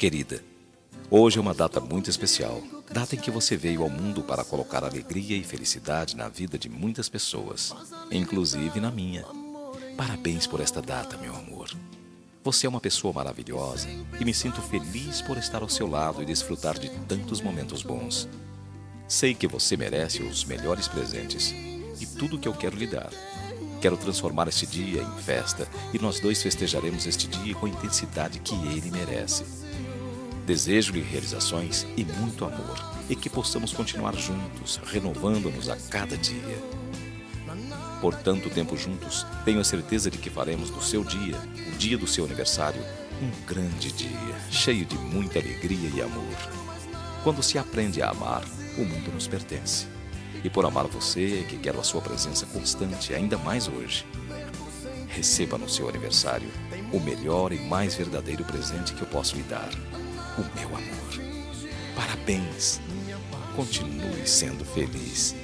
Querida, hoje é uma data muito especial, data em que você veio ao mundo para colocar alegria e felicidade na vida de muitas pessoas, inclusive na minha. Parabéns por esta data, meu amor. Você é uma pessoa maravilhosa e me sinto feliz por estar ao seu lado e desfrutar de tantos momentos bons. Sei que você merece os melhores presentes e tudo o que eu quero lhe dar. Quero transformar este dia em festa e nós dois festejaremos este dia com a intensidade que ele merece. Desejo-lhe realizações e muito amor e que possamos continuar juntos, renovando-nos a cada dia. Por tanto tempo juntos, tenho a certeza de que faremos do seu dia, o dia do seu aniversário, um grande dia, cheio de muita alegria e amor. Quando se aprende a amar, o mundo nos pertence. E por amar você, que quero a sua presença constante, ainda mais hoje. Receba no seu aniversário o melhor e mais verdadeiro presente que eu posso lhe dar, o meu amor. Parabéns! Continue sendo feliz.